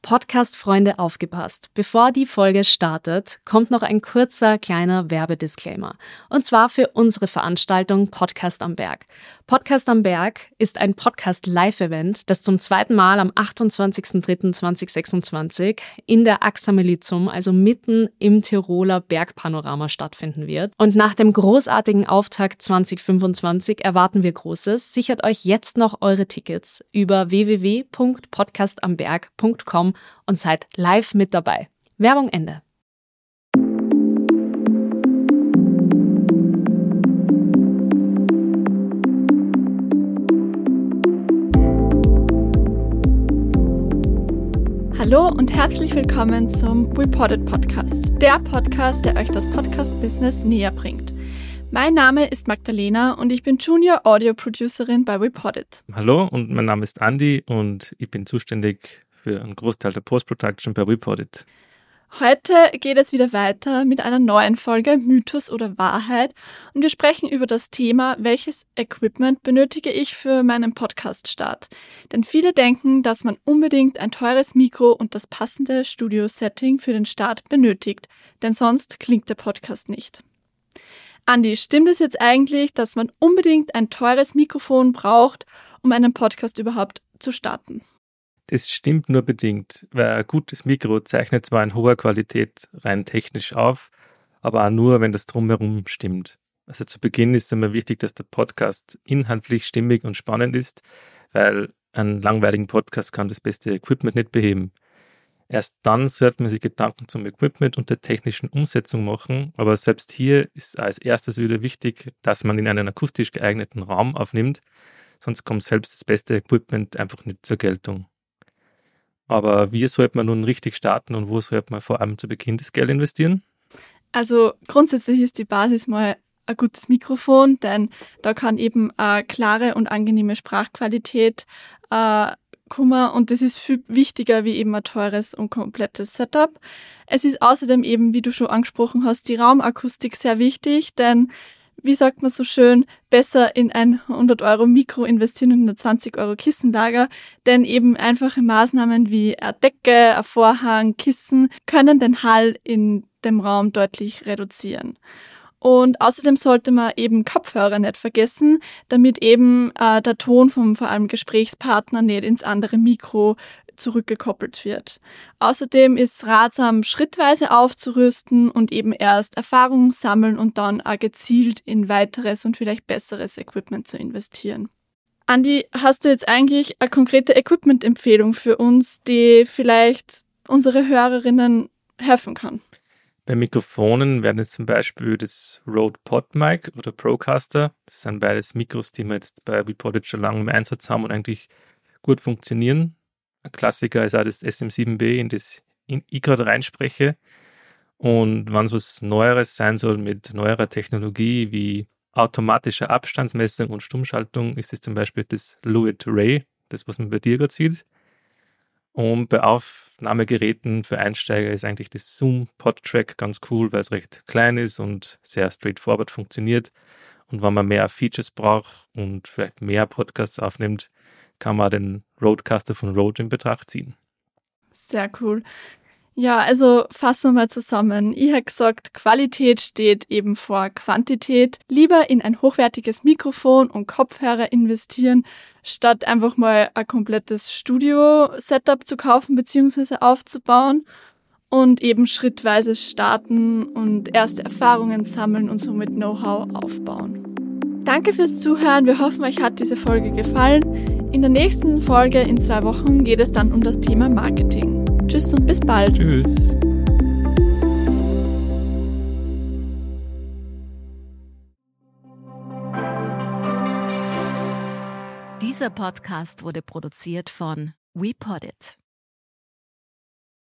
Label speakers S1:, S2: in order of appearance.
S1: Podcast-Freunde, aufgepasst. Bevor die Folge startet, kommt noch ein kurzer, kleiner Werbedisclaimer. Und zwar für unsere Veranstaltung Podcast am Berg. Podcast am Berg ist ein Podcast-Live-Event, das zum zweiten Mal am 28.03.2026 in der AXA Melizum, also mitten im Tiroler Bergpanorama, stattfinden wird. Und nach dem großartigen Auftakt 2025 erwarten wir Großes. Sichert euch jetzt noch eure Tickets über www.podcastamberg.com und seid live mit dabei. Werbung Ende.
S2: Hallo und herzlich willkommen zum WePoddit Podcast, der Podcast, der euch das Podcast-Business näher bringt. Mein Name ist Magdalena und ich bin Junior Audio Producerin bei WePoddit.
S3: Hallo und mein Name ist Andi und ich bin zuständig für einen Großteil der Post-Production bei WePoddit.
S2: Heute geht es wieder weiter mit einer neuen Folge Mythos oder Wahrheit und wir sprechen über das Thema, welches Equipment benötige ich für meinen Podcast-Start. Denn viele denken, dass man unbedingt ein teures Mikro und das passende Studio-Setting für den Start benötigt, denn sonst klingt der Podcast nicht. Andi, stimmt es jetzt eigentlich, dass man unbedingt ein teures Mikrofon braucht, um einen Podcast überhaupt zu starten?
S3: Das stimmt nur bedingt, weil ein gutes Mikro zeichnet zwar in hoher Qualität rein technisch auf, aber auch nur, wenn das Drumherum stimmt. Also zu Beginn ist es immer wichtig, dass der Podcast inhaltlich stimmig und spannend ist, weil einen langweiligen Podcast kann das beste Equipment nicht beheben. Erst dann sollte man sich Gedanken zum Equipment und der technischen Umsetzung machen, aber selbst hier ist als erstes wieder wichtig, dass man in einen akustisch geeigneten Raum aufnimmt, sonst kommt selbst das beste Equipment einfach nicht zur Geltung. Aber wie sollte man nun richtig starten und wo sollte man vor allem zu Beginn das Geld investieren?
S2: Also grundsätzlich ist die Basis mal ein gutes Mikrofon, denn da kann eben eine klare und angenehme Sprachqualität kommen und das ist viel wichtiger wie eben ein teures und komplettes Setup. Es ist außerdem eben, wie du schon angesprochen hast, die Raumakustik sehr wichtig, denn wie sagt man so schön, besser in ein 100 € Mikro investieren und in ein 20 € Kissenlager, denn eben einfache Maßnahmen wie eine Decke, ein Vorhang, Kissen können den Hall in dem Raum deutlich reduzieren. Und außerdem sollte man eben Kopfhörer nicht vergessen, damit eben der Ton vom vor allem Gesprächspartner nicht ins andere Mikro zurückgekoppelt wird. Außerdem ist ratsam, schrittweise aufzurüsten und eben erst Erfahrung sammeln und dann auch gezielt in weiteres und vielleicht besseres Equipment zu investieren. Andi, hast du jetzt eigentlich eine konkrete Equipment-Empfehlung für uns, die vielleicht unsere Hörerinnen helfen kann?
S3: Bei Mikrofonen werden jetzt zum Beispiel das Rode PodMic oder Procaster. Das sind beides Mikros, die wir jetzt bei WePoddit schon lange im Einsatz haben und eigentlich gut funktionieren. Ein Klassiker ist auch das SM7B, in das ich gerade reinspreche. Und wenn es was Neueres sein soll mit neuerer Technologie wie automatischer Abstandsmessung und Stummschaltung, ist es zum Beispiel das Lewitt Ray, das was man bei dir gerade sieht. Und bei Aufnahmegeräten für Einsteiger ist eigentlich das Zoom PodTrack ganz cool, weil es recht klein ist und sehr straightforward funktioniert. Und wenn man mehr Features braucht und vielleicht mehr Podcasts aufnimmt, kann man den Rodecaster von Rode in Betracht ziehen.
S2: Sehr cool. Ja, also fassen wir mal zusammen. Ich habe gesagt, Qualität steht eben vor Quantität. Lieber in ein hochwertiges Mikrofon und Kopfhörer investieren, statt einfach mal ein komplettes Studio-Setup zu kaufen bzw. aufzubauen und eben schrittweise starten und erste Erfahrungen sammeln und somit Know-how aufbauen. Danke fürs Zuhören. Wir hoffen, euch hat diese Folge gefallen. In der nächsten Folge in 2 Wochen geht es dann um das Thema Marketing. Tschüss und bis bald.
S3: Tschüss.
S4: Dieser Podcast wurde produziert von WePoddit.